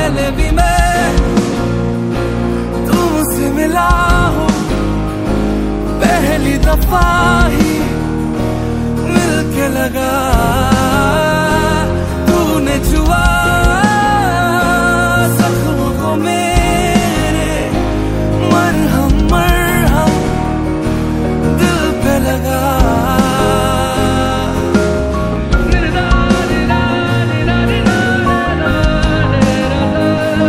पहले भी मैं तुमसे मिला हूँ, पहली दफा ही मिलके लगा, तूने छुआ